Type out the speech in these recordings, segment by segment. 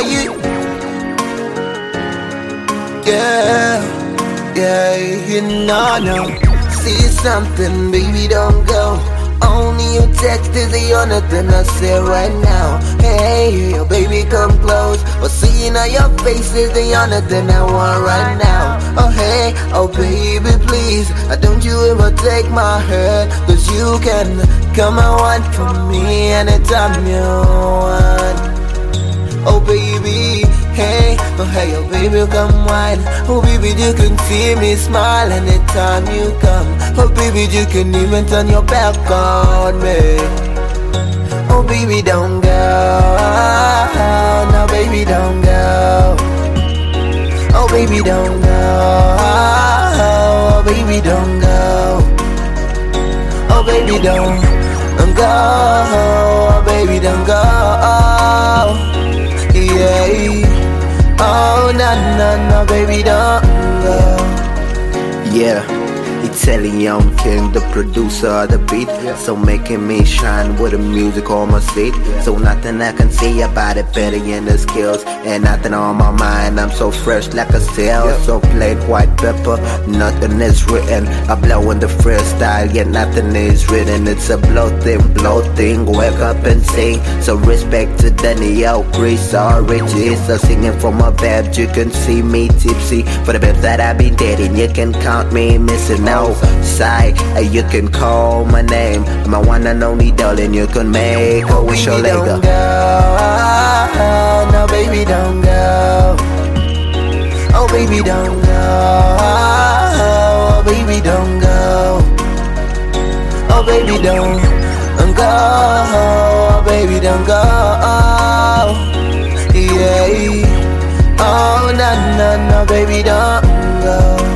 Yeah, you know, no. See something, baby, don't go. Only your text is the only thing I say right now. Hey, your baby, come close. But seeing all your face is the only thing I want right now. Oh, hey, oh, baby, please. Don't you ever take my hurt. Cause you can come and want from me anytime you want. Oh, baby, hey, oh, hey, oh, baby, come wine. Oh, baby, you can see me smile anytime you come. Oh, baby, you can even turn your back on me. Oh, baby, don't go. No, baby, don't go. Oh, baby, don't go. Oh, baby, don't go. Oh, baby, don't go. Oh, baby, don't go. Yeah. Oh, no, baby, don't go. Yeah, Italian Young King, the producer of the beat. So making me shine with the music on my seat. So nothing I can say about it better than the skills. And nothing on my mind, I'm so fresh like a sail. So plain white pepper, nothing is written. I blow in the freestyle, yet nothing is written. It's a blow thing, wake up and sing. So respect to Danielle, Chris, or Richie. So singing from my bed, you can see me tipsy. For the babes that I've been dating, you can count me missing outside. You can call my name, my one and only darling. You can make a wish or later. No, baby, don't go. Oh, baby, don't go. Oh, baby, don't go. Oh, baby, don't go. Oh, baby, don't go. Yeah. Oh, no, baby, don't go.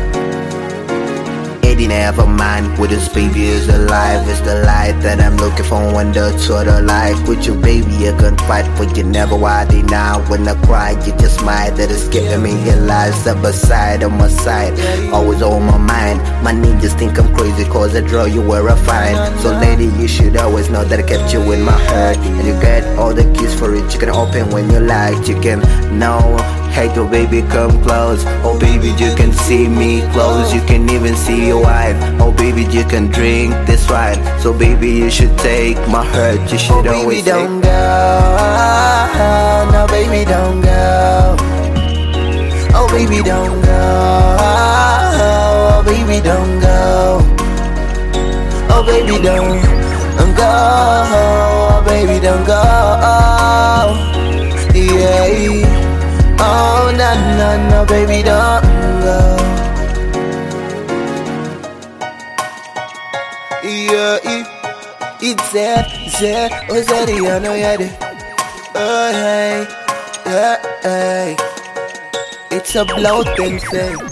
Never mind, with this baby is alive. It's the light that I'm looking for when the sort of life. With you, baby, you can fight for you never why now. When I cry, you just smile. That is giving me your life side by side on my side. Always on my mind. My ninjas think I'm crazy cause I draw you where I find. So lady, you should always know that I kept you in my heart. And you get all the keys for it. You can open when you like. You can know. Hey, oh baby, come close. Oh baby, you can see me close. You can even see your wife. Oh baby, you can drink this wine. So baby, you should take my hurt. You should always say, don't go. No, baby, don't go. Oh baby, don't go. Oh baby, don't go. Oh baby, don't go. Oh baby, don't go. Yeah. Oh, no, baby, don't go. Yeah, it's that, oh, Zaddy, I know you're there. Oh, hey, yeah, hey. It's a blow thing, say.